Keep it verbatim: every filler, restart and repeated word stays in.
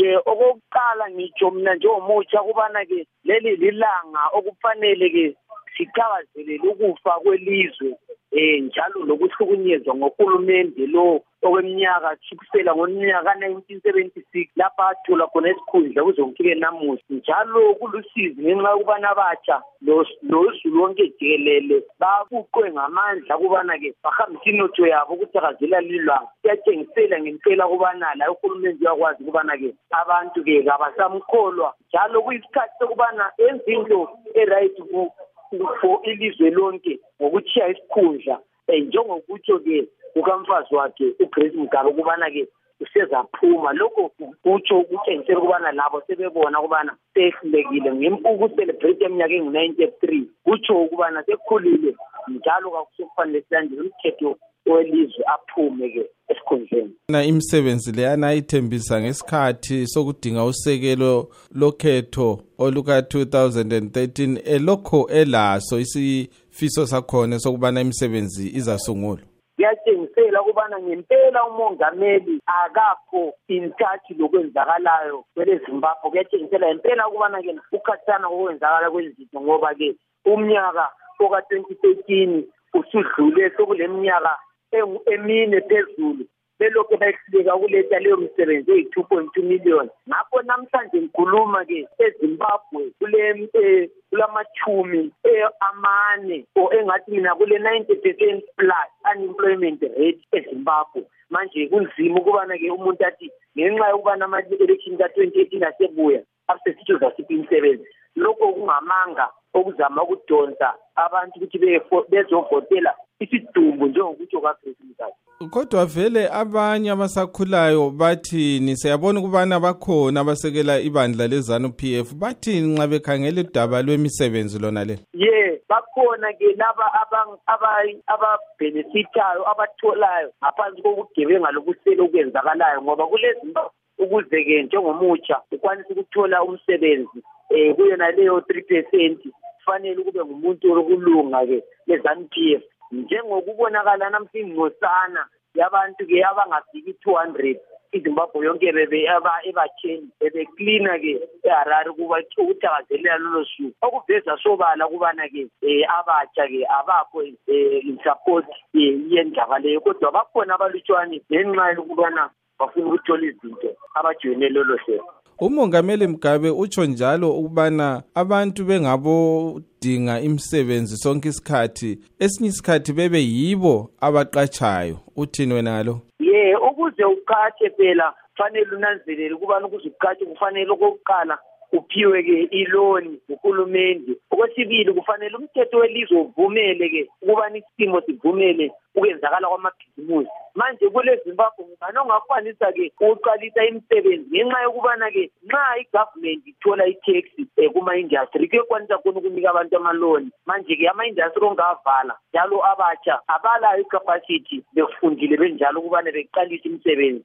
ke okokuqala ngitsho mina njengomutsha kubana ke leli lilanga okufanele ke siqhakazele ukufa kwelizwe eh njalo lokuhlukunyezwa ngohulumende lo okweminyaka kusukela ngonyaka nineteen seventy-six lapha athola khona isikhundla kuzongifike namuhla njalo kulusizi ngenxa yokubana abatsha lozulu wonke jikelele babuqwe ngamandla kubana ke bahambisa inotho yabo ukuthakazela lilanga siyatshengisela ngempela kubana la uhulumende uyakwazi kubana ke abantu ke abasamkholwa njalo kuyisikhathi sokubana enze into eright for ilizwe lonke ngokutshiya isikhundla njengokutsho ke ukamfazi wakhe uGrace Mugabe kubana ke usezaphuma lokho kutsho ukutshengisela kubana labo sebebona kubana sehlulekile ngempuku celebrate eminyaka engu-ninety-three kutsho ukubana sekukhulile njalo kakusokufanele silandele umthetho welizwe aphume ke esikhundleni. Na imisebenzi leyana ayithembisa ngesikhathi sokudinga usekelo lokhetho oluka two thousand thirteen elokho elaso isifiso sakhona sokubana imisebenzi izasungulwa. Yatshengisela kubana ngempela umongameli akakho in touch lokwenzakalayo kwele Zimbabwe. Kuyatshengisela impela ukubana ke ukhathana okwenzakala kwezinto ngoba ke umnyaka oka twenty thirteen usudlule sokuleminyaka emine phezulu belokho bayihlika ukuletha leyo misebenzi eyi two point two million. Ngakho namhlanje ngikhuluma ke eZimbabwe kule kulamachumi amane o engathi mina kule ninety percent plus unemployment rate eZimbabwe. Manje kunzima ukubana ke umuntu athi ngenxa yokubana ama-election ka twenty eighteen asebuya asesitho zasiphi imisebenzi. Lokho kungamanga okuzama ukudonsa abantu ukuthi bezovotela isidumbu njengokutsho kaGrace Mugabe. Kodwa vele abanye abasakhulayo bathini siyabona ukubana bakhona abasekela ibandla leZANU P F bathini nxa bekhangela udaba lwemisebenzi lona le? Ye bakhona ke laba ababenefitayo abatholayo ngaphansi kokugebenga lokusela okwenzakalayo ngoba kuleZimbabwe ukuze ke njengomutsha ukwanisa ukuthola umsebenzi eh kuyona leyo three percent kufanele kube ngumuntu olokulunga ke leZANU P F njengokubonakala namhlanje ngosana yabantu ke abangafiki two hundred iZimbabwe yonke bebe ebatheni bebe cleaner ke eHarare kuba ukuthakazelela lolo suku okuveza sobala kubana ke abatsha ke abakho in support yendaba leyo kodwa bakhona abalutshwane ngenxa yokubana bafuna ukuthola izinto abajoyine lolo hlelo. Umongameli Mugabe utsho njalo ukubana abantu bengabodinga imisebenzi sonke isikhathi esinye isikhathi bebe yibo abaqatshayo. Uthini wena ngalo? Ye ukuze uqatshe phela kufanele unanzelele ukubana ukuze uqatshe kufanele okokuqala uphiwe ke iloni uhulumende. Okwesibili kufanele umthetho welizwe uvumele ke ukubana isimo sivumele ukwenzakala kwamabhizimusi. Manje kule Zimbabwe ngani ongakwanisa ke uqalisa imisebenzi ngenxa yokubana ke nxa igovernment ithola i-tax kuma industry kuyakwanisa khona ukunika abantu amaloni. Manje ke ama-industry ongavala njalo abatsha abalayo i-capacity bekufundile benjalo ukubana beqalisa imisebenzi